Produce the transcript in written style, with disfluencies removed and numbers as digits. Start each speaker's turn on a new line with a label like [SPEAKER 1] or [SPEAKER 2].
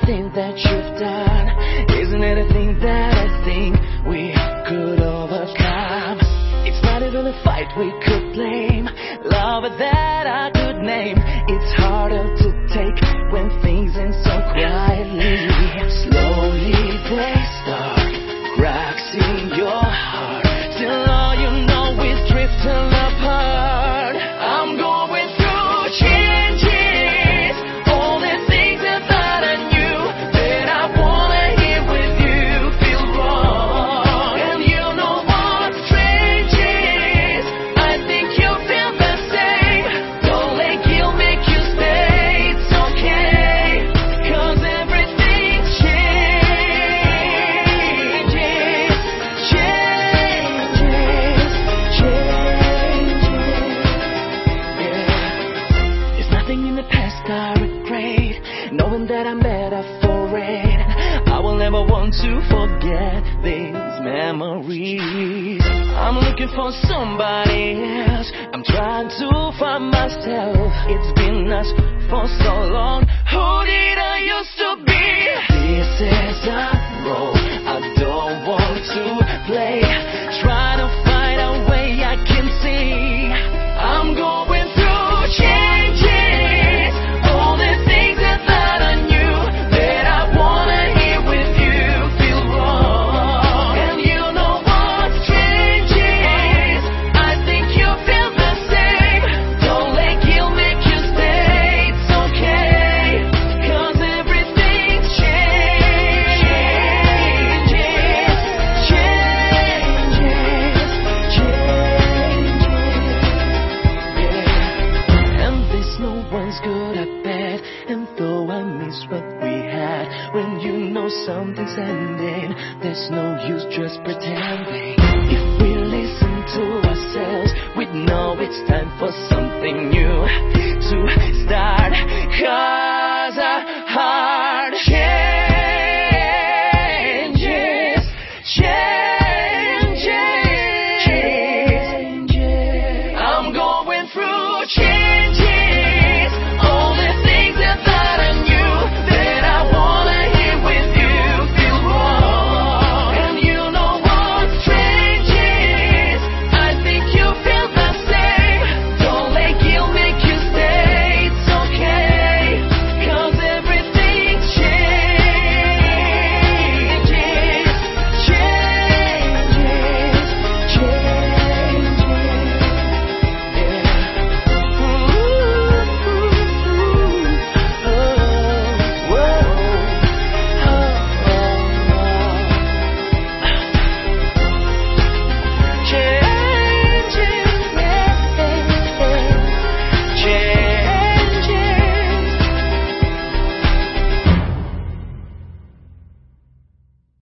[SPEAKER 1] everything that you've done isn't anything that I think we could overcome. It's not even a fight we could blame, love that I could name. It's harder to take when things end so quietly. Slowly they start cracks in your heart, till all you know is drifting apart. I'm going through changes, all the things that I knew that I wanna hear with you feel wrong. And you know what strange is, I think you feel the same. Don't let guilt make you stay, it's okay, 'cause everything changes, yeah. There's nothing in the past I regret, knowing that I'm better for it. I will never want to forget these memories. I'm looking for somebody else, I'm trying to find myself. It's been us for so long, who did I used to be? This is a role I don't want to play, trying to find a way I can see. I'm going through changes, all the things that I knew that I wanna hear with you feel wrong. And you know what strange is, I think you feel the same. Don't let guilt make you stay, it's okay, 'cause everything changes, yeah. And this no one's good at bad, and though I miss what we had, when you know something's ending, there's no use just pretending. If we listen to ourselves, we'd know it's time for something